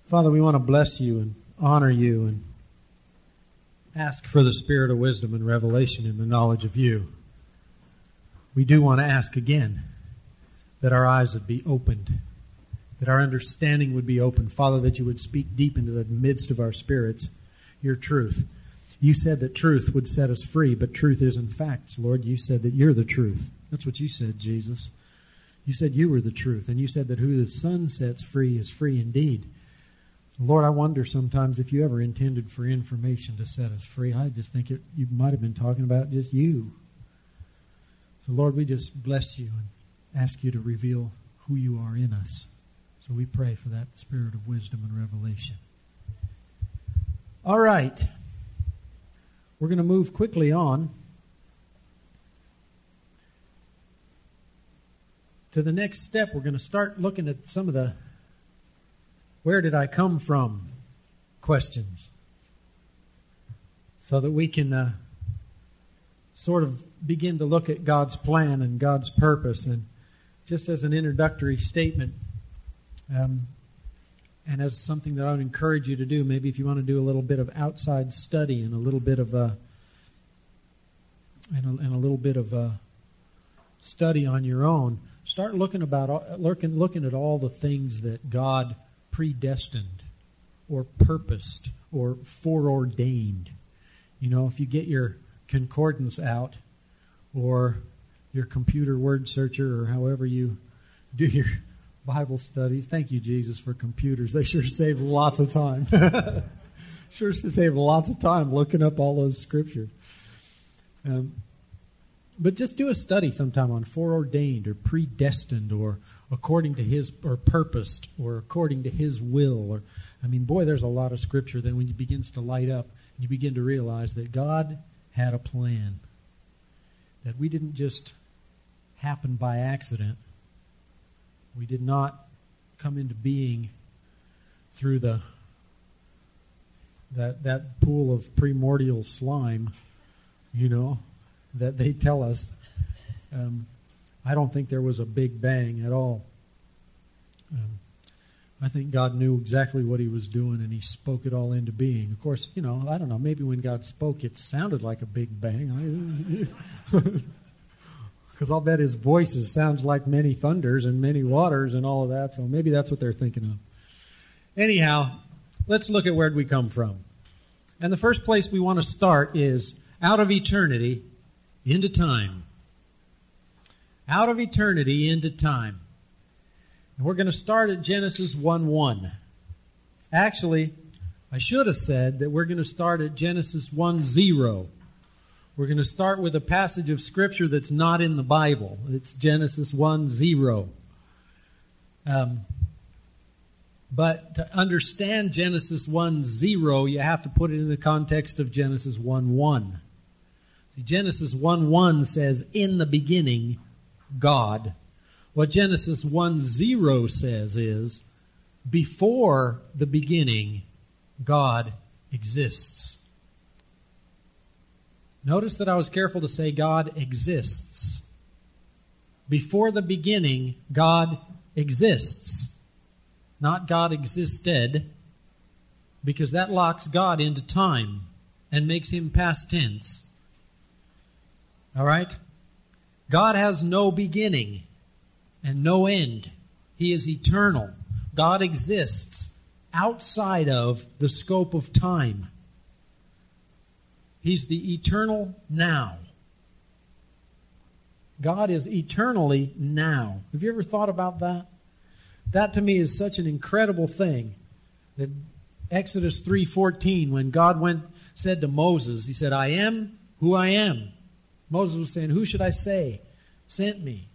Father, we want to bless you and honor you and ask for the spirit of wisdom and revelation in the knowledge of you. We do want to ask again that our eyes would be opened, that our understanding would be opened. Father, that you would speak deep into the midst of our spirits your truth. You said that truth would set us free, but truth isn't facts, Lord. You said that you're the truth. That's what you said, Jesus. You said you were the truth, and you said that who the Son sets free is free indeed. Lord, I wonder sometimes if you ever intended for information to set us free. I just think you might have been talking about just you. So Lord, we just bless you and ask you to reveal who you are in us. So we pray for that spirit of wisdom and revelation. All right. We're going to move quickly on to the next step. We're going to start looking at some of the where did I come from questions, so that we can sort of begin to look at God's plan and God's purpose. And just as an introductory statement, and as something that I would encourage you to do, maybe if you want to do a little bit of outside study and a little bit of study on your own, start looking at all the things that God predestined or purposed or foreordained. You know, if you get your concordance out or your computer word searcher or however you do your Bible studies. Thank you, Jesus, for computers. They sure save lots of time. Sure save lots of time looking up all those scriptures. But just do a study sometime on foreordained or predestined or according to His, or purposed, or according to His will. Or, I mean, boy, there's a lot of scripture that when it begins to light up, you begin to realize that God had a plan. That we didn't just happen by accident. We did not come into being through that pool of primordial slime, you know, that they tell us. I don't think there was a big bang at all. I think God knew exactly what He was doing, and He spoke it all into being. Of course, you know, I don't know, maybe when God spoke it sounded like a big bang. Because I'll bet His voice sounds like many thunders and many waters and all of that, so maybe that's what they're thinking of. Anyhow, let's look at where we come from. And the first place we want to start is out of eternity into time. Out of eternity into time. And we're going to start at Genesis 1:1. Actually, I should have said that we're going to start at Genesis 1:0. We're going to start with a passage of Scripture that's not in the Bible. It's Genesis 1:0. But to understand Genesis 1:0, you have to put it in the context of Genesis 1:1. See, Genesis 1:1 says, "In the beginning, God." What Genesis 1:0 says is, before the beginning, God exists. Notice that I was careful to say God exists. Before the beginning, God exists. Not God existed, because that locks God into time and makes Him past tense. Alright? God has no beginning and no end. He is eternal. God exists outside of the scope of time. He's the eternal now. God is eternally now. Have you ever thought about that? That to me is such an incredible thing. That Exodus 3:14, when God said to Moses, He said, "I am who I am." Moses was saying, "Who should I say sent me?"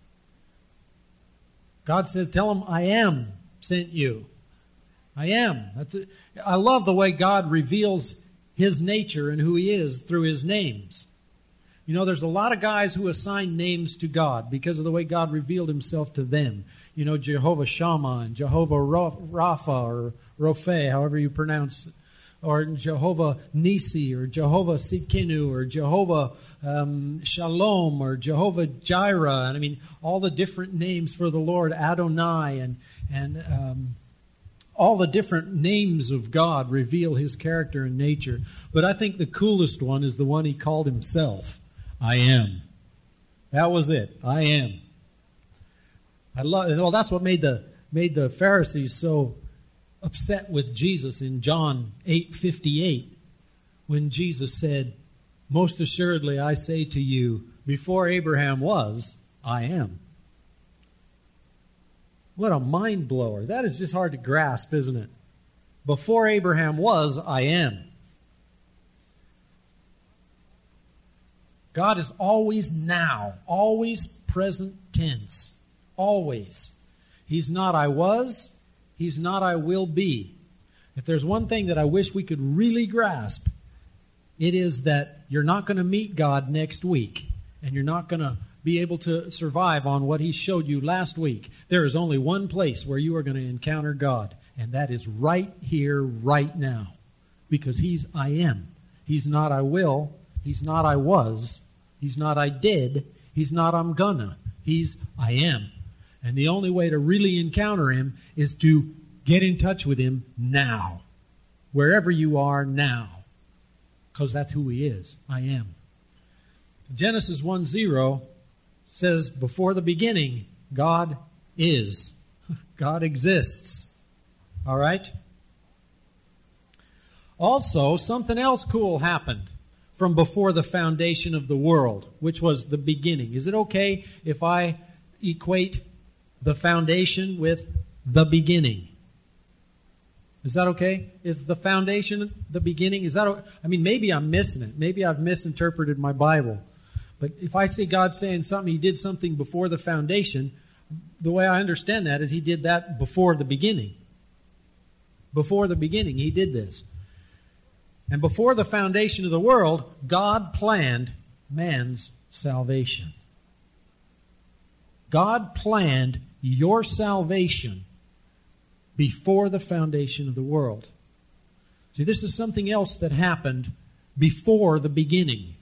God says, "Tell him I am sent you." I am. I love the way God reveals His nature and who He is through His names. You know, there's a lot of guys who assign names to God because of the way God revealed Himself to them. You know, Jehovah Shammah and Jehovah Rapha or Rophe, however you pronounce it. Or Jehovah Nisi or Jehovah Sidkenu or Jehovah Shalom or Jehovah Jireh. And I mean, all the different names for the Lord, Adonai and all the different names of God reveal His character and nature. But I think the coolest one is the one He called Himself. I am. That was it. I am. Well, that's what made the Pharisees so upset with Jesus in John 8:58, when Jesus said, "Most assuredly I say to you, before Abraham was, I am." What a mind blower. That is just hard to grasp, isn't it? Before Abraham was, I am. God is always now, always present tense, always. He's not I was, He's not I will be. If there's one thing that I wish we could really grasp, it is that you're not going to meet God next week, and you're not going to be able to survive on what He showed you last week. There is only one place where you are going to encounter God, and that is right here, right now. Because He's I am. He's not I will. He's not I was. He's not I did. He's not I'm gonna. He's I am. And the only way to really encounter Him is to get in touch with Him now. Wherever you are now. Because that's who He is. I am. Genesis 1:0 says, before the beginning, God is. God exists. All right? Also, something else cool happened from before the foundation of the world, which was the beginning. Is it okay if I equate the foundation with the beginning? Is that okay? Is the foundation the beginning? Is that, maybe I'm missing it. Maybe I've misinterpreted my Bible. But if I say God's saying something, He did something before the foundation, the way I understand that is He did that before the beginning. Before the beginning, He did this. And before the foundation of the world, God planned man's salvation. God planned your salvation before the foundation of the world. See, this is something else that happened before the beginning.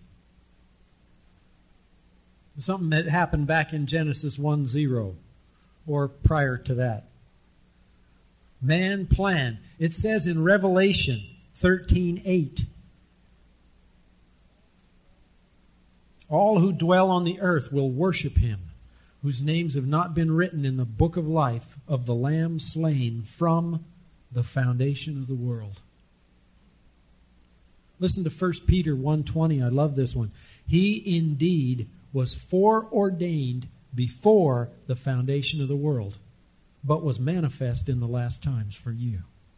Something that happened back in Genesis 1:0 or prior to that. Man planned. It says in Revelation 13:8, all who dwell on the earth will worship Him, whose names have not been written in the book of life of the Lamb slain from the foundation of the world. Listen to 1 Peter 1:20. I love this one. He indeed was foreordained before the foundation of the world, but was manifest in the last times for you.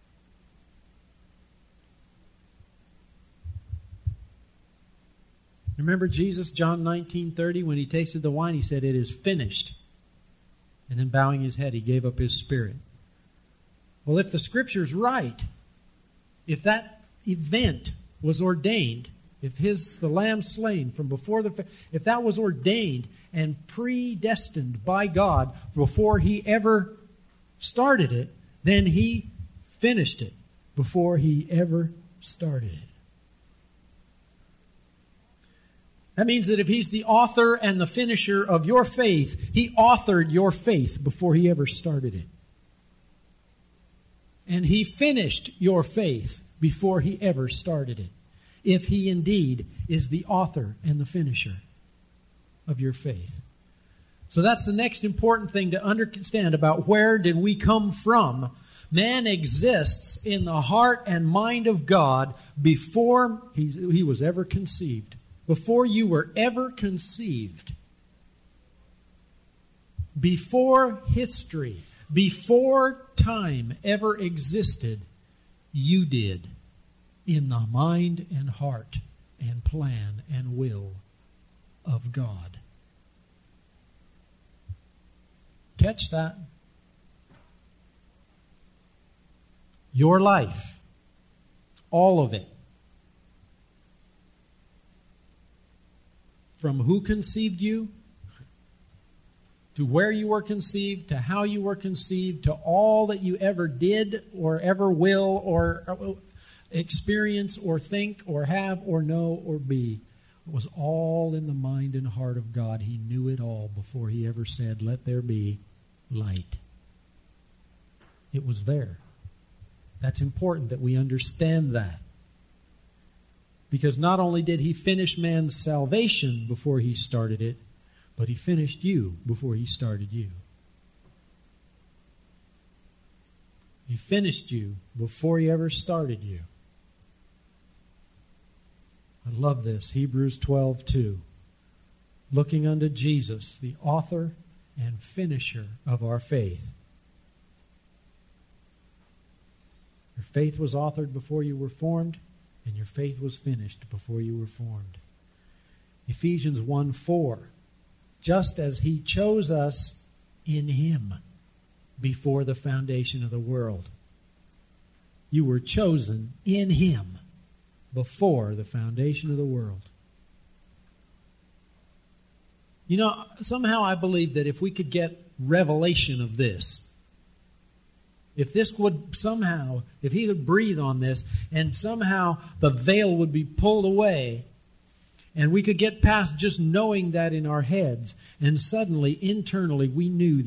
Remember Jesus, John 19:30, when He tasted the wine, He said, "It is finished." And then bowing His head, He gave up His spirit. Well, if the Scripture's right, if that event was ordained, if the Lamb slain from before if that was ordained and predestined by God before He ever started it, then He finished it before He ever started it. That means that if He's the author and the finisher of your faith, He authored your faith before He ever started it. And He finished your faith before He ever started it. If He indeed is the author and the finisher of your faith. So that's the next important thing to understand about where did we come from. Man exists in the heart and mind of God before he was ever conceived. Before you were ever conceived. Before history, before time ever existed, you did. In the mind and heart and plan and will of God. Catch that? Your life, all of it, from who conceived you, to where you were conceived, to how you were conceived, to all that you ever did or ever will or experience or think or have or know or be. It was all in the mind and heart of God. He knew it all before He ever said, "Let there be light." It was there. That's important that we understand that. Because not only did He finish man's salvation before He started it, but He finished you before He started you. He finished you before He ever started you. I love this. Hebrews 12:2. Looking unto Jesus, the author and finisher of our faith. Your faith was authored before you were formed, and your faith was finished before you were formed. Ephesians 1:4. Just as He chose us in Him before the foundation of the world. You were chosen in Him before the foundation of the world. You know, somehow I believe that if we could get revelation of this, if this would somehow, if He would breathe on this, and somehow the veil would be pulled away, and we could get past just knowing that in our heads, and suddenly, internally, we knew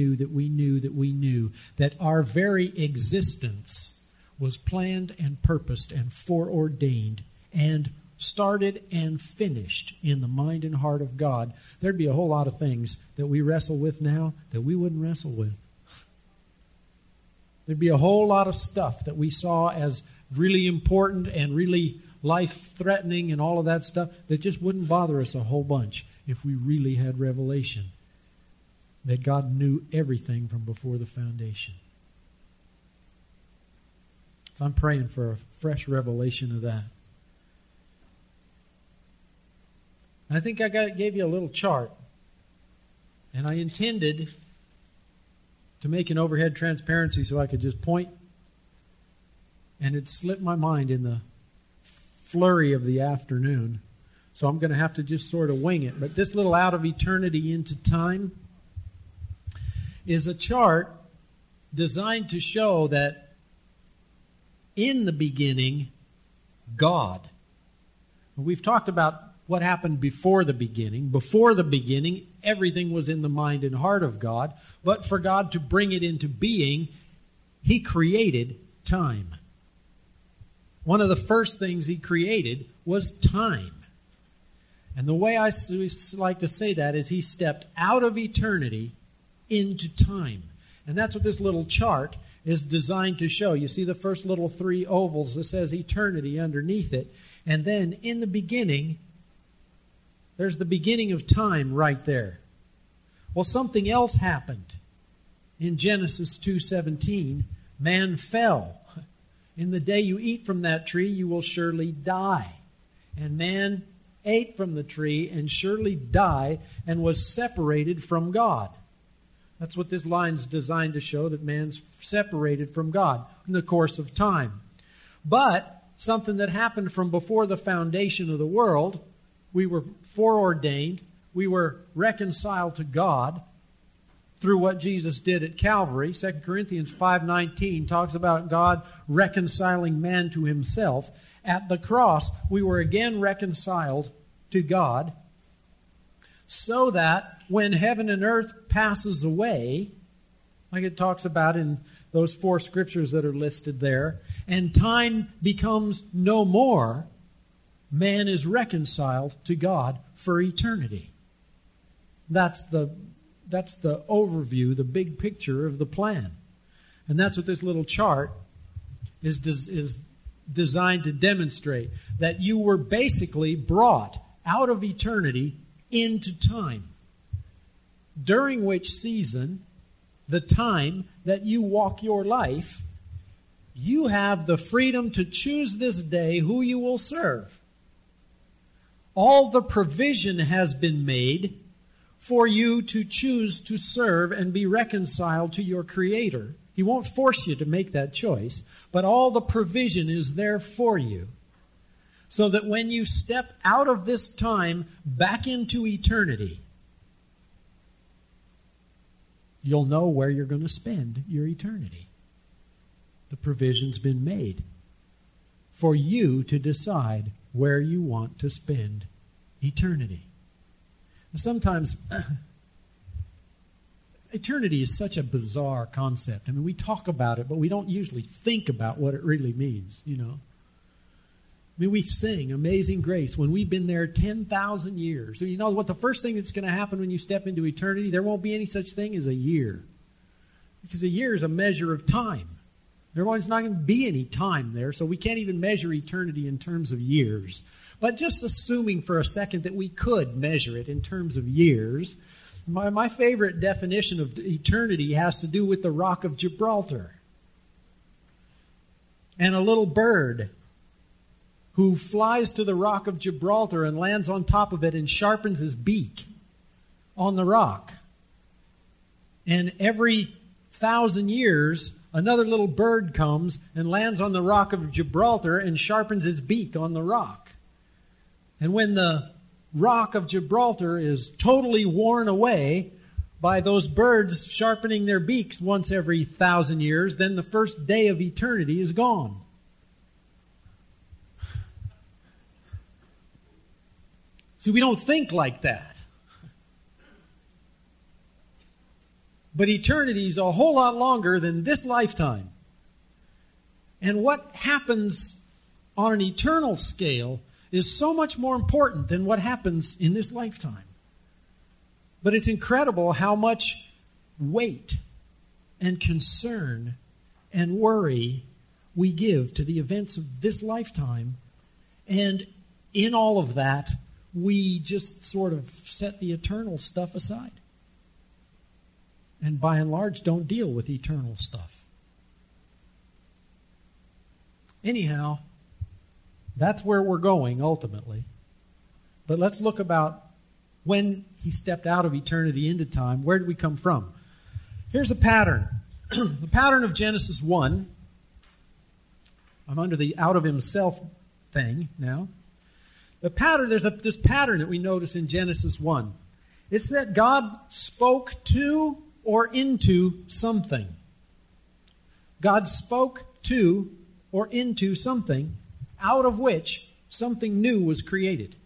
that our very existence was planned and purposed and foreordained and started and finished in the mind and heart of God, there'd be a whole lot of things that we wrestle with now that we wouldn't wrestle with. There'd be a whole lot of stuff that we saw as really important and really life-threatening and all of that stuff that just wouldn't bother us a whole bunch if we really had revelation that God knew everything from before the foundation. So I'm praying for a fresh revelation of that. I think I gave you a little chart, and I intended to make an overhead transparency so I could just point, and it slipped my mind in the flurry of the afternoon. So I'm going to have to just sort of wing it. But this little out of eternity into time is a chart designed to show that in the beginning, God. We've talked about what happened before the beginning. Before the beginning, everything was in the mind and heart of God. But for God to bring it into being, He created time. One of the first things He created was time. And the way I like to say that is He stepped out of eternity into time. And that's what this little chart is designed to show. You see the first little 3 ovals that says eternity underneath it. And then in the beginning, there's the beginning of time right there. Well, something else happened. In Genesis 2:17, man fell. In the day you eat from that tree, you will surely die. And man ate from the tree and surely died and was separated from God. That's what this line's designed to show, that man's separated from God in the course of time. But something that happened from before the foundation of the world, we were foreordained, we were reconciled to God through what Jesus did at Calvary. 2 Corinthians 5:19 talks about God reconciling man to Himself. At the cross, we were again reconciled to God, so that when heaven and earth passes away, like it talks about in those 4 scriptures that are listed there, and time becomes no more, man is reconciled to God for eternity. That's the overview, the big picture of the plan. And that's what this little chart is designed to demonstrate. That you were basically brought out of eternity into time. During which season, the time that you walk your life, you have the freedom to choose this day who you will serve. All the provision has been made for you to choose to serve and be reconciled to your Creator. He won't force you to make that choice, but all the provision is there for you. So that when you step out of this time back into eternity, you'll know where you're going to spend your eternity. The provision's been made for you to decide where you want to spend eternity. Sometimes eternity is such a bizarre concept. I mean, we talk about it, but we don't usually think about what it really means, you know. I mean, we sing Amazing Grace when we've been there 10,000 years. So you know what the first thing that's going to happen when you step into eternity? There won't be any such thing as a year. Because a year is a measure of time. There's not going to be any time there, so we can't even measure eternity in terms of years. But just assuming for a second that we could measure it in terms of years, my favorite definition of eternity has to do with the Rock of Gibraltar. And a little bird who flies to the Rock of Gibraltar and lands on top of it and sharpens his beak on the rock. And every 1,000 years, another little bird comes and lands on the Rock of Gibraltar and sharpens his beak on the rock. And when the Rock of Gibraltar is totally worn away by those birds sharpening their beaks once every 1,000 years, then the first day of eternity is gone. See, we don't think like that. But eternity is a whole lot longer than this lifetime. And what happens on an eternal scale is so much more important than what happens in this lifetime. But it's incredible how much weight and concern and worry we give to the events of this lifetime. And in all of that, we just sort of set the eternal stuff aside. And by and large, don't deal with eternal stuff. Anyhow, that's where we're going ultimately. But let's look about when he stepped out of eternity into time. Where did we come from? Here's a pattern. The pattern of Genesis 1. I'm under the out of himself thing now. The pattern, there's this pattern that we notice in Genesis 1. It's that God spoke to or into something. God spoke to or into something out of which something new was created.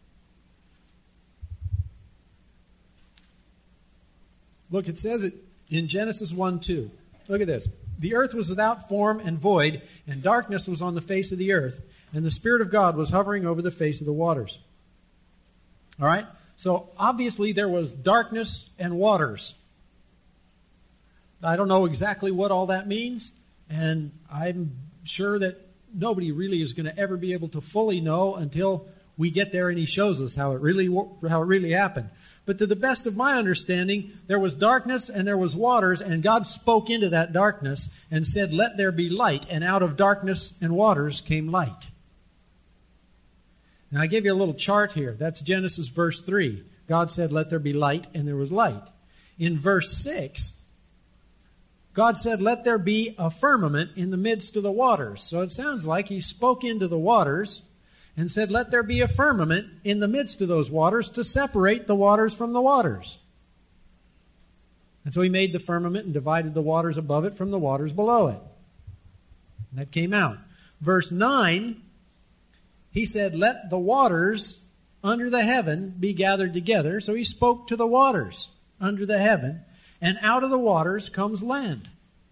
Look, it says it in Genesis 1:2. Look at this. The earth was without form and void, and darkness was on the face of the earth, and the Spirit of God was hovering over the face of the waters. All right? So obviously there was darkness and waters. I don't know exactly what all that means, and I'm sure that nobody really is going to ever be able to fully know until we get there and he shows us how it really happened. But to the best of my understanding, there was darkness and there was waters, and God spoke into that darkness and said, "Let there be light," and out of darkness and waters came light. Now I give you a little chart here. That's Genesis verse 3. God said, "Let there be light," and there was light. In verse 6, God said, "Let there be a firmament in the midst of the waters." So it sounds like he spoke into the waters and said, "Let there be a firmament in the midst of those waters to separate the waters from the waters." And so he made the firmament and divided the waters above it from the waters below it. And that came out. Verse 9, he said, "Let the waters under the heaven be gathered together." So he spoke to the waters under the heaven, and out of the waters comes land.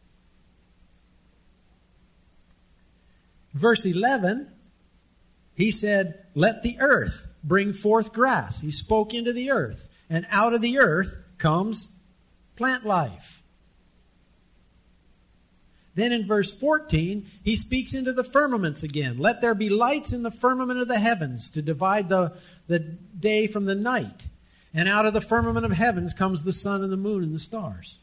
Verse 11, he said, "Let the earth bring forth grass." He spoke into the earth, and out of the earth comes plant life. Then in verse 14, he speaks into the firmaments again. "Let there be lights in the firmament of the heavens to divide the day from the night. And out of the firmament of heavens comes the sun and the moon and the stars."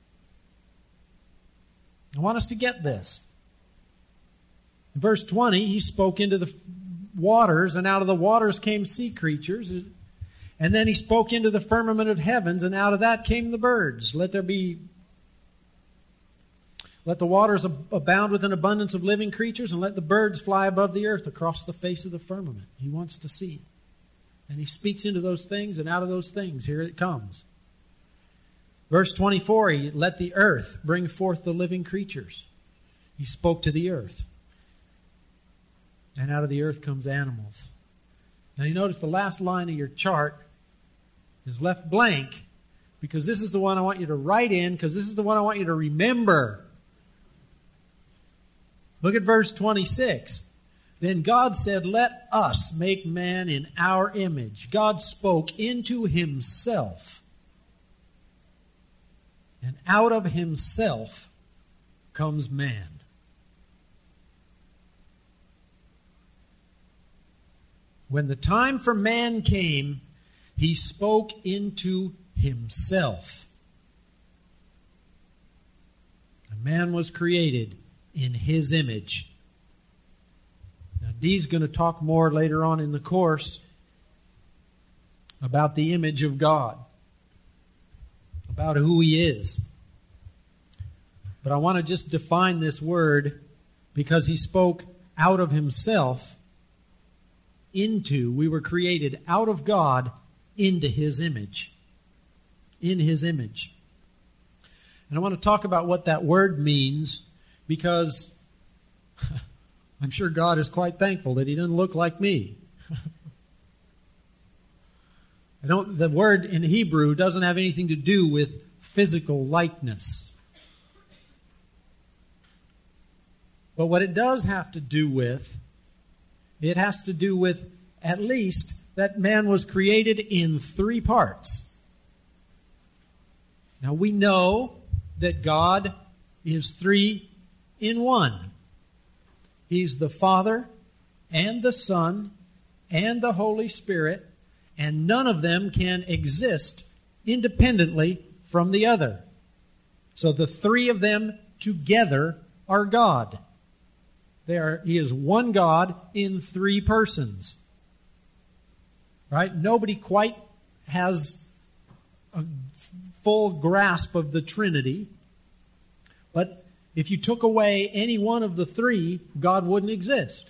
I want us to get this. In verse 20, he spoke into the waters, and out of the waters came sea creatures. And then he spoke into the firmament of heavens, and out of that came the birds. Let the waters abound with an abundance of living creatures, and let the birds fly above the earth across the face of the firmament. He wants to see. And he speaks into those things, and out of those things, here it comes. Verse 24, he let the earth bring forth the living creatures. He spoke to the earth. And out of the earth comes animals. Now you notice the last line of your chart is left blank because this is the one I want you to write in, because this is the one I want you to remember. Look at verse 26. Then God said, let us make man in our image. God spoke into himself. And out of himself comes man. When the time for man came, he spoke into himself. And man was created in his image. Now, Dee's going to talk more later on in the course about the image of God, about who he is. But I want to just define this word, because he spoke out of himself into, we were created out of God into his image. In his image. And I want to talk about what that word means, because I'm sure God is quite thankful that he doesn't look like me. The word in Hebrew doesn't have anything to do with physical likeness. But what it does have to do with, it has to do with at least that man was created in 3 parts. Now we know that God is 3 in 1. He's the Father and the Son and the Holy Spirit, and none of them can exist independently from the other. So the 3 of them together are God. He is one God in 3 persons. Right? Nobody quite has a full grasp of the Trinity. But if you took away any one of the 3, God wouldn't exist.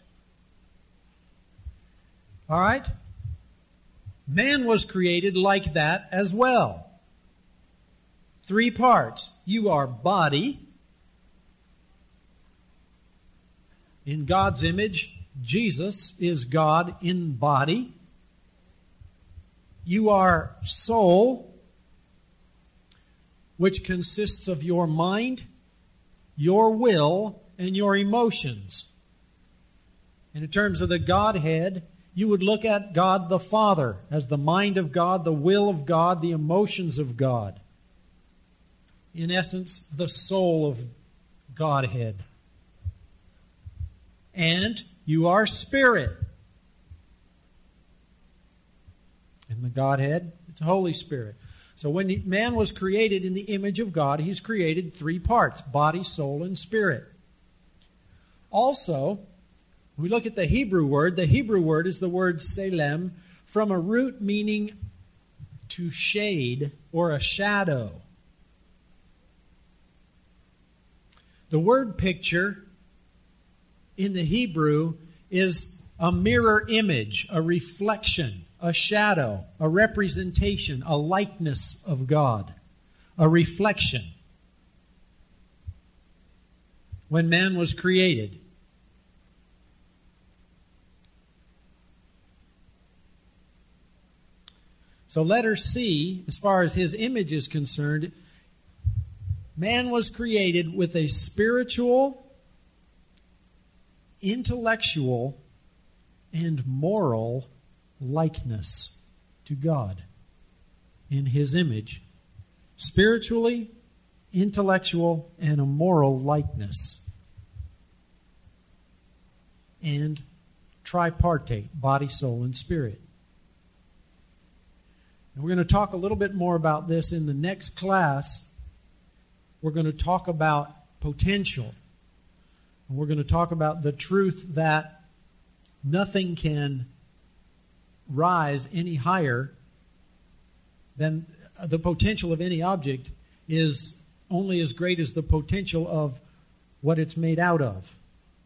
All right? Man was created like that as well. 3 parts. You are body. In God's image, Jesus is God in body. You are soul, which consists of your mind, your will, and your emotions. And in terms of the Godhead, you would look at God the Father as the mind of God, the will of God, the emotions of God. In essence, the soul of Godhead. And you are spirit. In the Godhead, it's Holy Spirit. So when man was created in the image of God, he's created 3 parts, body, soul, and spirit. Also, when we look at the Hebrew word is the word selem, from a root meaning to shade or a shadow. The word picture in the Hebrew is a mirror image, a reflection, a shadow, a representation, a likeness of God, a reflection. When man was created, so letter C, as far as his image is concerned, man was created with a spiritual, intellectual, and moral likeness to God in his image. Spiritually, intellectual, and a moral likeness. And tripartite, body, soul, and spirit. And we're going to talk a little bit more about this in the next class. We're going to talk about potential. And we're going to talk about the truth that nothing can rise any higher than the potential of any object is only as great as the potential of what it's made out of.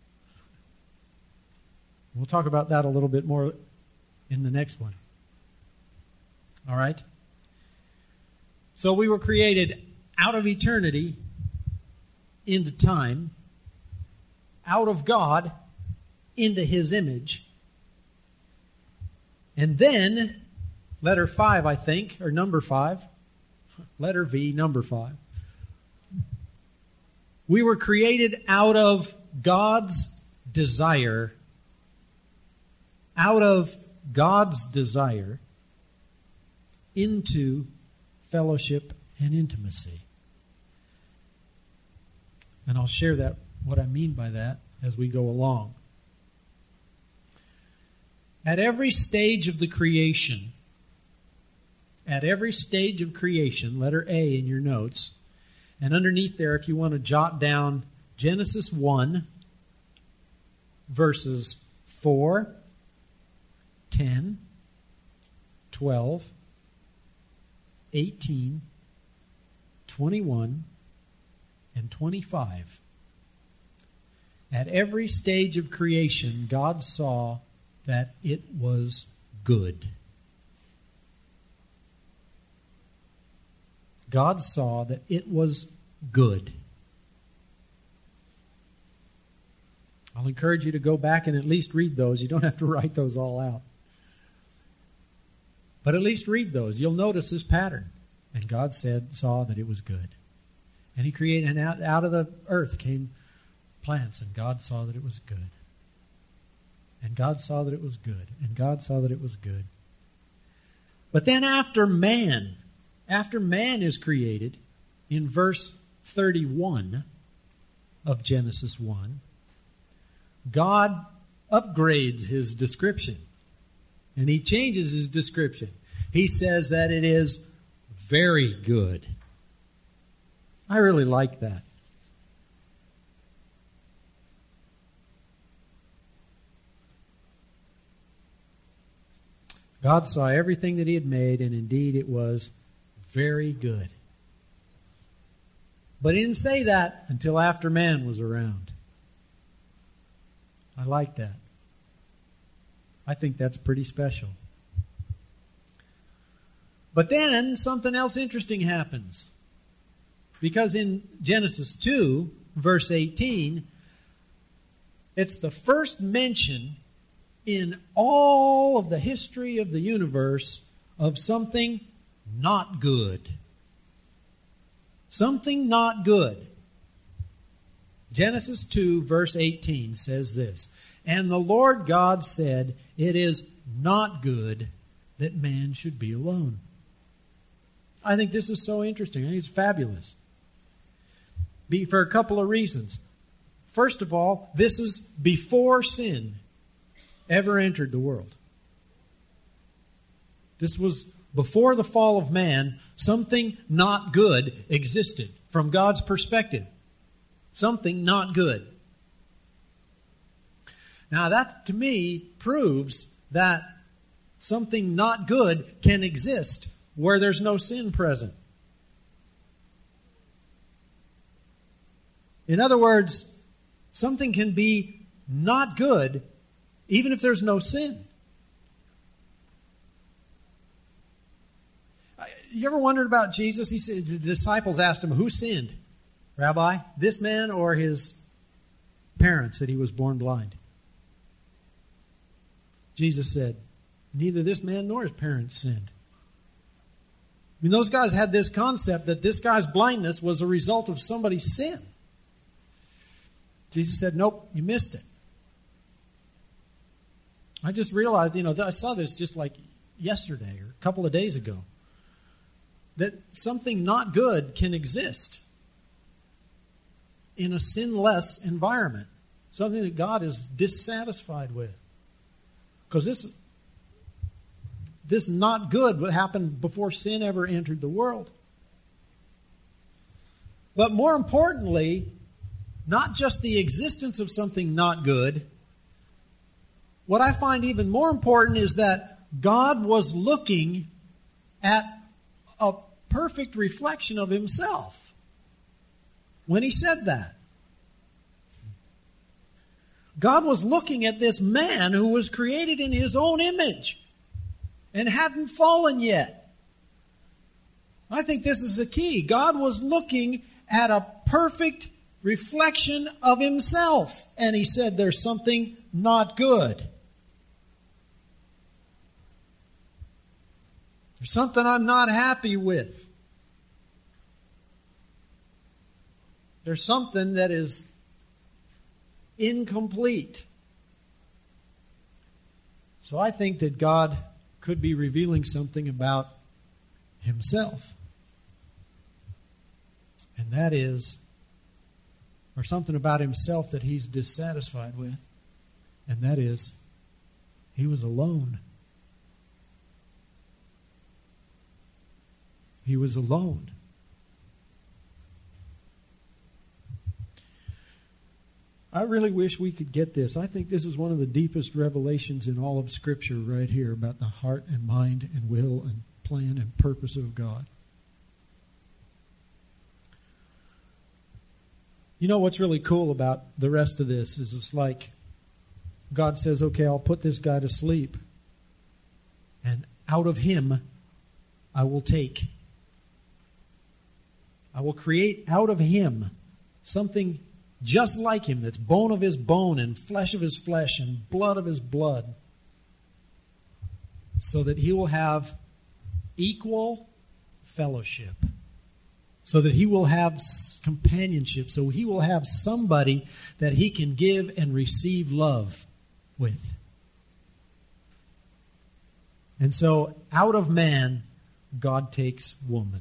We'll talk about that a little bit more in the next one. All right? So we were created out of eternity into time, out of God into his image. And then, letter 5, I think, or number 5, Letter V, number 5. We were created out of God's desire, into fellowship and intimacy. And I'll share what I mean by that as we go along. At every stage of creation, letter A in your notes, and underneath there, if you want to jot down Genesis 1, verses 4, 10, 12, 18, 21, and 25. At every stage of creation, God saw that it was good. God saw that it was good. I'll encourage you to go back and at least read those. You don't have to write those all out. But at least read those. You'll notice this pattern. And God saw that it was good. And He created, and out of the earth came plants, and God saw that it was good. And God saw that it was good. And God saw that it was good. But then after man is created, in verse 31 of Genesis 1, God upgrades His description. And He changes His description. He says that it is very good. I really like that. God saw everything that He had made, and indeed it was very good. But He didn't say that until after man was around. I like that. I think that's pretty special. But then something else interesting happens. Because in Genesis 2, verse 18, it's the first mention in all of the history of the universe of something not good. Something not good. Genesis 2, verse 18 says this, "And the Lord God said, it is not good that man should be alone." I think this is so interesting. I think it's fabulous. For a couple of reasons. First of all, this is before sin ever entered the world. This was before the fall of man. Something not good existed from God's perspective. Something not good. Now that to me proves that something not good can exist where there's no sin present. In other words, something can be not good even if there's no sin. You ever wondered about Jesus? He said, the disciples asked Him, who sinned? Rabbi, this man or his parents that he was born blind? Jesus said, neither this man nor his parents sinned. I mean, those guys had this concept that this guy's blindness was a result of somebody's sin. Jesus said, nope, you missed it. I just realized, I saw this just like yesterday or a couple of days ago, that something not good can exist in a sinless environment. Something that God is dissatisfied with. Because this not good would happen before sin ever entered the world. But more importantly, not just the existence of something not good. What I find even more important is that God was looking at a perfect reflection of Himself when He said that. God was looking at this man who was created in His own image and hadn't fallen yet. I think this is the key. God was looking at a perfect reflection of Himself, and He said there's something not good. There's something I'm not happy with. There's something that is incomplete. So I think that God could be revealing something about Himself. And that is, or something about Himself that He's dissatisfied with. And that is, He was alone. He was alone. I really wish we could get this. I think this is one of the deepest revelations in all of Scripture right here about the heart and mind and will and plan and purpose of God. You know what's really cool about the rest of this is it's like God says, okay, I'll put this guy to sleep. And out of him, I will create out of him something just like him, that's bone of his bone and flesh of his flesh and blood of his blood, so that he will have equal fellowship, so that he will have companionship, so he will have somebody that he can give and receive love with. And so out of man, God takes woman.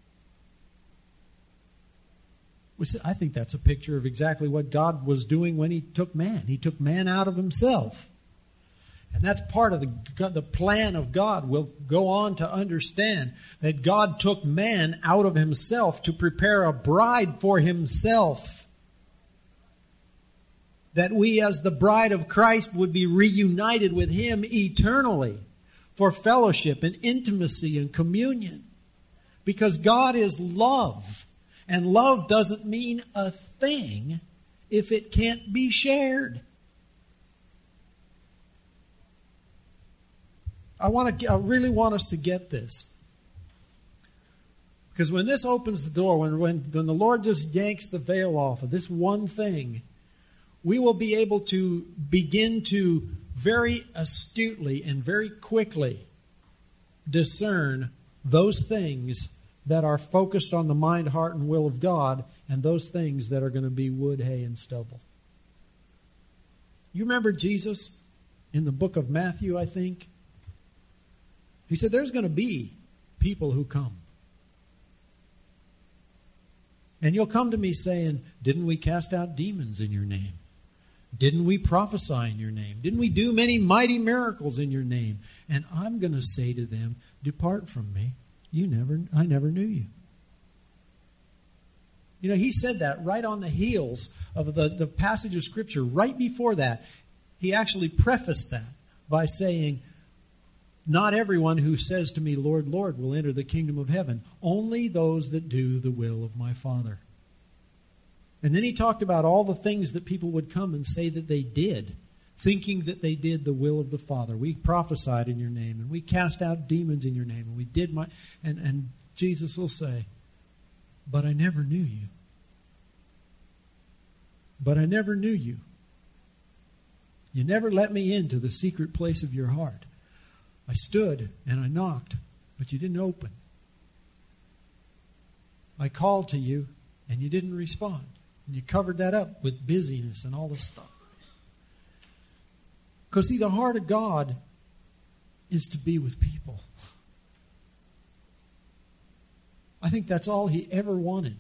I think that's a picture of exactly what God was doing when He took man. He took man out of himself. And that's part of the plan of God. We'll go on to understand that God took man out of himself to prepare a bride for Himself. That we as the bride of Christ would be reunited with Him eternally for fellowship and intimacy and communion. Because God is love. And love doesn't mean a thing if it can't be shared. I really want us to get this. Because when this opens the door, when the Lord just yanks the veil off of this one thing, we will be able to begin to very astutely and very quickly discern those things that are focused on the mind, heart, and will of God, and those things that are going to be wood, hay, and stubble. You remember Jesus in the book of Matthew, I think? He said there's going to be people who come. And you'll come to me saying, didn't we cast out demons in your name? Didn't we prophesy in your name? Didn't we do many mighty miracles in your name? And I'm going to say to them, depart from me. I never knew you. You know, He said that right on the heels of the passage of Scripture. Right before that, He actually prefaced that by saying, not everyone who says to me, Lord, Lord, will enter the kingdom of heaven. Only those that do the will of my Father. And then He talked about all the things that people would come and say that they did, thinking that they did the will of the Father. We prophesied in your name, and we cast out demons in your name, and we did and Jesus will say, but I never knew you. But I never knew you. You never let me into the secret place of your heart. I stood and I knocked, but you didn't open. I called to you, and you didn't respond. And you covered that up with busyness and all this stuff. Because see, the heart of God is to be with people. I think that's all He ever wanted.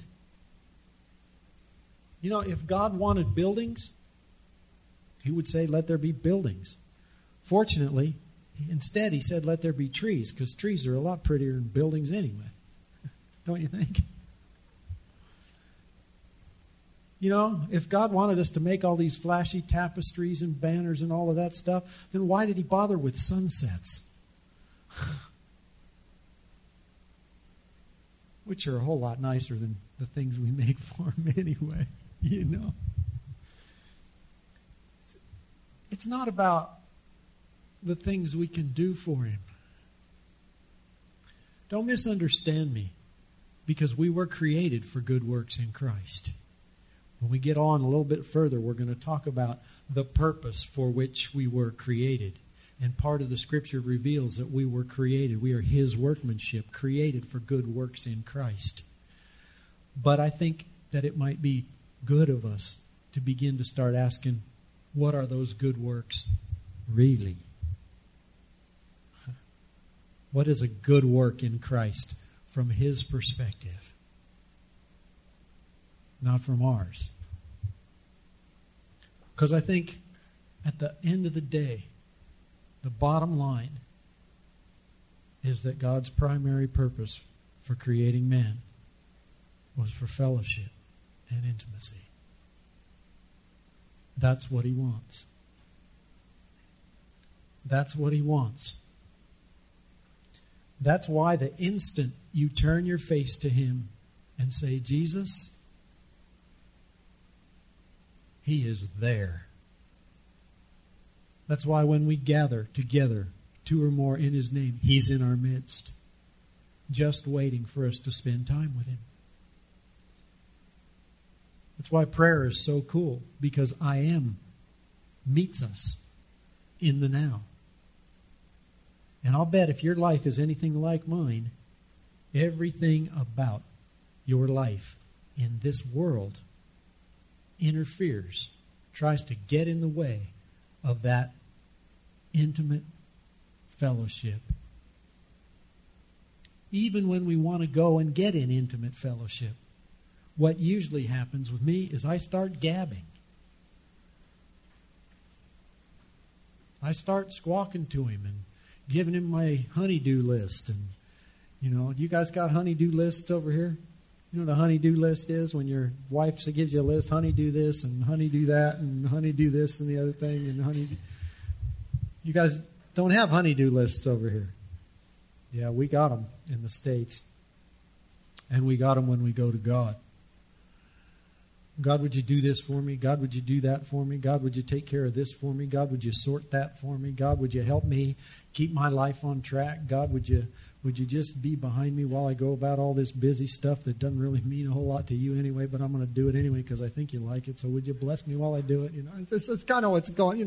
You know, if God wanted buildings, He would say, let there be buildings. Fortunately, instead He said, let there be trees, because trees are a lot prettier than buildings anyway. Don't you think? You know, if God wanted us to make all these flashy tapestries and banners and all of that stuff, then why did He bother with sunsets? Which are a whole lot nicer than the things we make for Him anyway, you know. It's not about the things we can do for Him. Don't misunderstand me, because we were created for good works in Christ. When we get on a little bit further, we're going to talk about the purpose for which we were created. And part of the Scripture reveals that we were created. We are His workmanship, created for good works in Christ. But I think that it might be good of us to begin to start asking, what are those good works really? What is a good work in Christ from His perspective? Not from ours. Because I think at the end of the day, the bottom line is that God's primary purpose for creating man was for fellowship and intimacy. That's what He wants. That's what He wants. That's why the instant you turn your face to Him and say, Jesus, He is there. That's why when we gather together, 2 or more in His name, He's in our midst, just waiting for us to spend time with Him. That's why prayer is so cool, because I Am meets us in the now. And I'll bet if your life is anything like mine, everything about your life in this world interferes, tries to get in the way of that intimate fellowship. Even when we want to go and get in intimate fellowship, what usually happens with me is I start gabbing. I start squawking to Him and giving Him my honey-do list. And, you guys got honey-do lists over here? You know what a honey-do list is? When your wife gives you a list, honey-do this and honey-do that and honey-do this and the other thing and honey-do. You guys don't have honey-do lists over here. Yeah, we got them in the States. And we got them when we go to God. God, would you do this for me? God, would you do that for me? God, would you take care of this for me? God, would you sort that for me? God, would you help me keep my life on track? God, would you just be behind me while I go about all this busy stuff that doesn't really mean a whole lot to you anyway, but I'm going to do it anyway because I think you like it. So would you bless me while I do it? It's kind of what's going,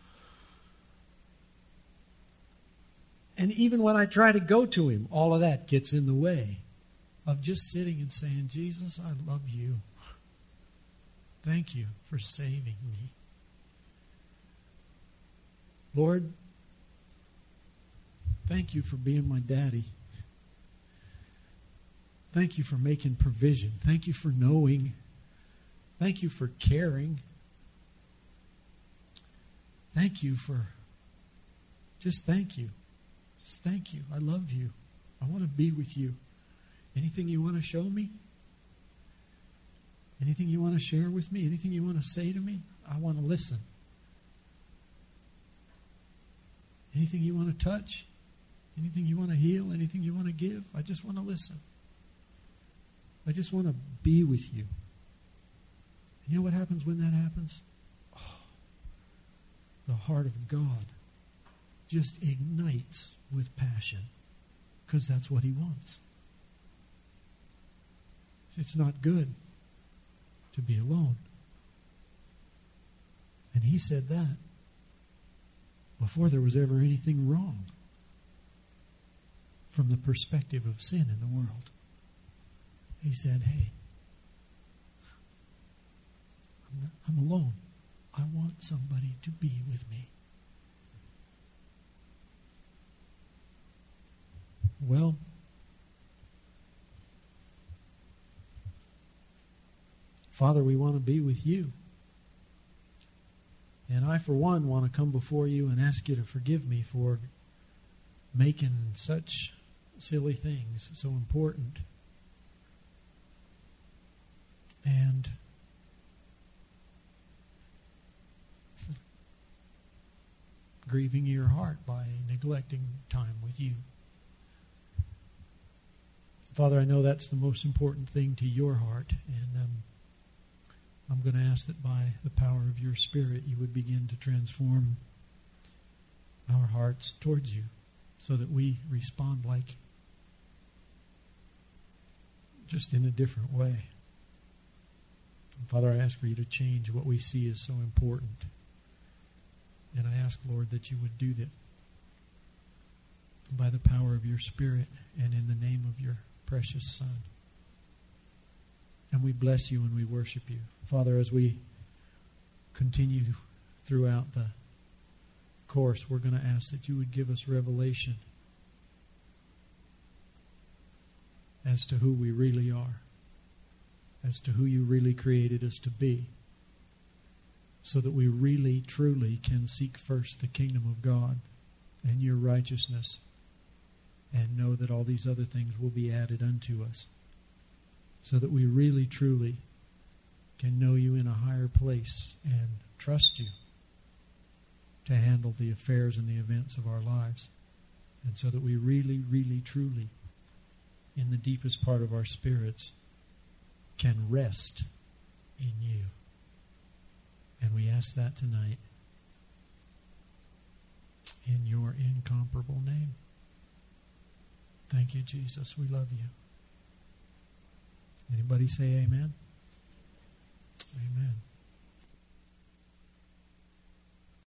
And even when I try to go to Him, all of that gets in the way of just sitting and saying, Jesus, I love you. Thank you for saving me. Lord, thank you for being my daddy. Thank you for making provision. Thank you for knowing. Thank you for caring. Thank you for, just thank you. Just thank you. I love you. I want to be with you. Anything you want to show me? Anything you want to share with me? Anything you want to say to me? I want to listen. Anything you want to touch? Anything you want to heal? Anything you want to give? I just want to listen. I just want to be with you. You know what happens when that happens? Oh, the heart of God just ignites with passion because that's what He wants. It's not good to be alone. And He said that before there was ever anything wrong from the perspective of sin in the world. He said, hey, I'm alone. I want somebody to be with me. Well, Father, we want to be with you. And I, for one, want to come before you and ask you to forgive me for making such silly things so important. And grieving your heart by neglecting time with you. Father, I know that's the most important thing to your heart, and I'm going to ask that by the power of your Spirit you would begin to transform our hearts towards you so that we respond like just in a different way. And Father, I ask for you to change what we see as so important. And I ask, Lord, that you would do that by the power of your Spirit and in the name of your precious Son. And we bless you and we worship you. Father, as we continue throughout the course, we're going to ask that you would give us revelation as to who we really are, as to who you really created us to be, so that we really, truly can seek first the kingdom of God and your righteousness, and know that all these other things will be added unto us, so that we really, truly can know you in a higher place and trust you to handle the affairs and the events of our lives, and so that we really, really, truly, in the deepest part of our spirits, can rest in you. And we ask that tonight in your incomparable name. Thank you, Jesus. We love you. Anybody say amen? Amen.